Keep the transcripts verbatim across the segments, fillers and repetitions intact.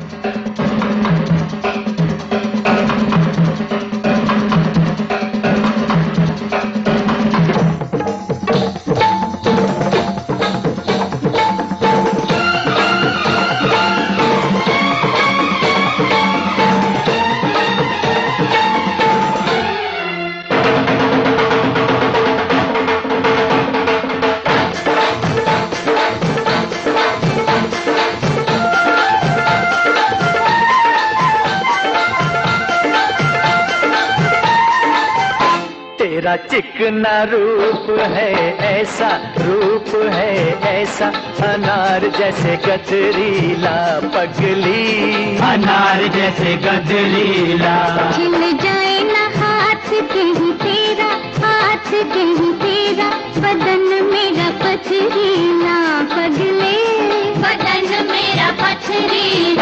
तेरा चिकना रूप है ऐसा, रूप है ऐसा, अनार जैसे गजरीला पगली, अनार जैसे गजरीला। छिल जाए ना हाथ कहीं तेरा, हाथ कहीं तेरा, बदन मेरा पथरीला पगले, बदन मेरा पथरीला।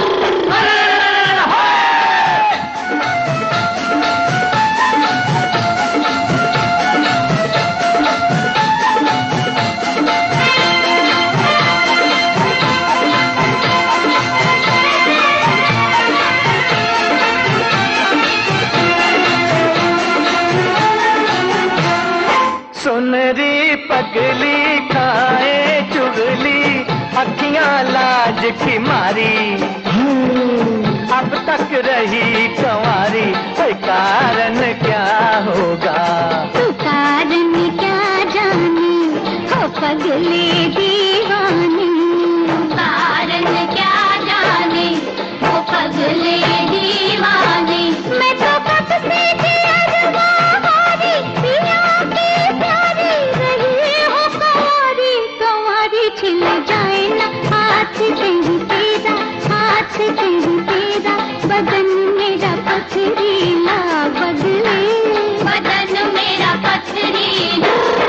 सुनरी पगली खाए चुगली, अखियां लाज की मारी, अब तक रही कंवारी, कारण क्या होगा? तू कारण क्या जाने, हो पगले दीवाने, कारण क्या जाने, हो पगले दीवाने। मैं तो कब से थी अरवा हारी, पिया की प्यारी, रही हो कंवारी, कंवारी। छिल जाए ना हाथ कहीं तेरा, हाथ कहीं तेरा, बदन मेरा पथरीला बदले, बदन मेरा पथरीला।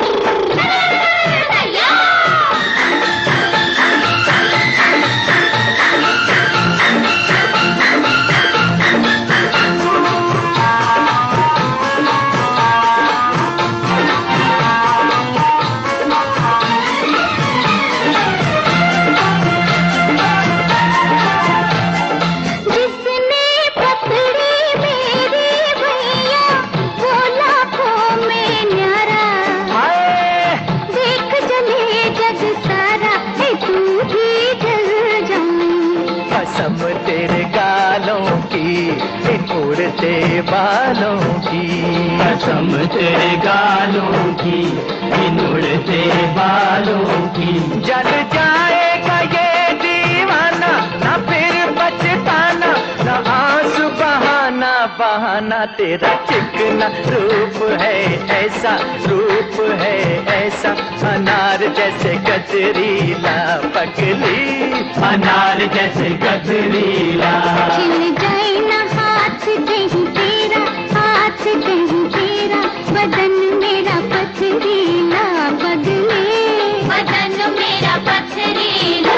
कसम तेरे गालों की, इन उड़ते बालों की, कसम तेरे गालों की, इन उड़ते बालों की। जल जाएगा ये दीवाना, ना फिर बचताना, ना आंसू बहाना बहाना। तेरा चिकना रूप है ऐसा, रूप है ऐसा, अनार जैसे गजरीला पगली, अनार जैसे गजरीला। छिल जाए ना हाथ कहीं तेरा, हाथ कहीं तेरा, बदन मेरा पथरीला बदले, बदन मेरा पथरीला।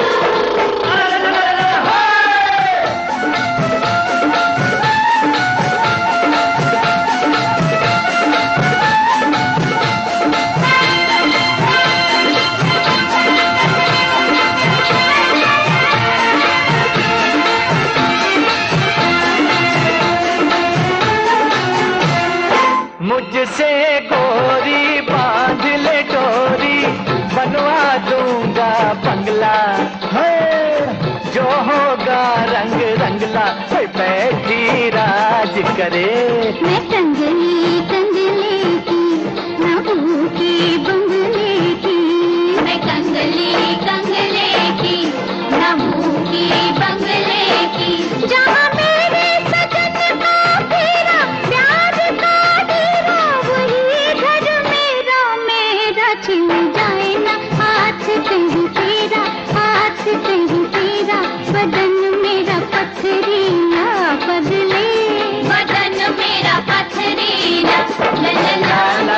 मुझसे गोरी बांध ले डोरी, बनवा दूंगा बंगला, जो होगा रंग रंगला, बैठी राज करे। मैं कंगली कंगले की, ना भूखी बंगले की, मैं कंगली कंगले की, ना भूखी बंगले की। जहाँ मेरे सजन का फेरा, प्यार का डेरा, वही घर मेरा मेरा। छिल जाए ना हाथ कहीं तेरा, हाथ कहीं तेरा, बदन मेरा पथरीला बदले, बदन मेरा पथरीला। ला ला ला।